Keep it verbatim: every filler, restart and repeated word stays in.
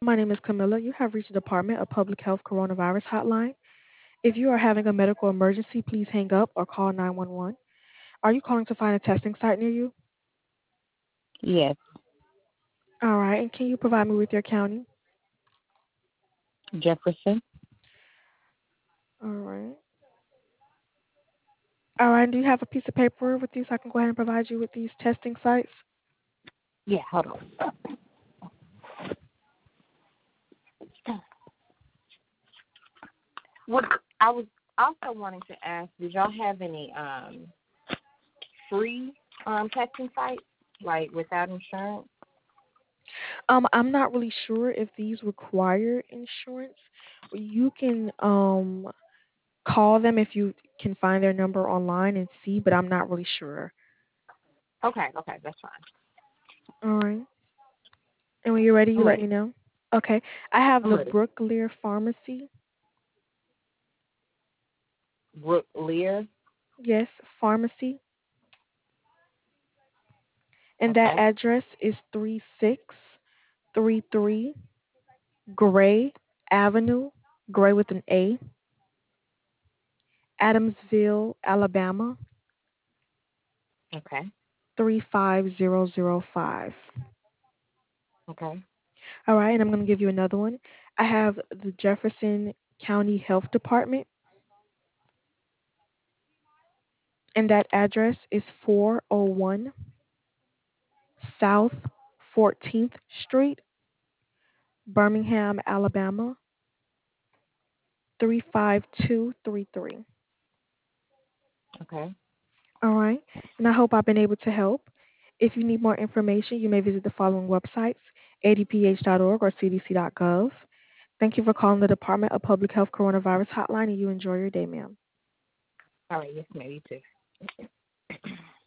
my name is Camilla. You have reached the Department of Public Health Coronavirus Hotline. If you are having a medical emergency, please hang up or call nine one one. Are you calling to find a testing site near you? Yes, All right, and can you provide me with your county? Jefferson. All right. All right, do you have a piece of paper with you so I can go ahead and provide you with these testing sites? Yeah, hold on. What I was also wanting to ask, did y'all have any um free um testing sites, like without insurance? Um, I'm not really sure if these require insurance. You can um call them if you can find their number online and see, but I'm not really sure. Okay, okay, that's fine. All right. And when you're ready, you I'm let me ready. know. Okay. I have I'm the ready. Brooklear Pharmacy. Brook Lear. Yes, pharmacy. And that Okay, address is three six three three Gray Avenue, Gray with an A, Adamsville, Alabama, okay, three five zero zero five. okay, All right, and I'm going to give you another one. I have the Jefferson County Health Department, and that address is four oh one South fourteenth Street, Birmingham, Alabama, three five two three three. okay. All right, and I hope I've been able to help. If you need more information, you may visit the following websites: a d p h dot org or c d c dot gov. Thank you for calling the Department of Public Health Coronavirus Hotline, and you enjoy your day, ma'am. All right, yes, ma'am. You too.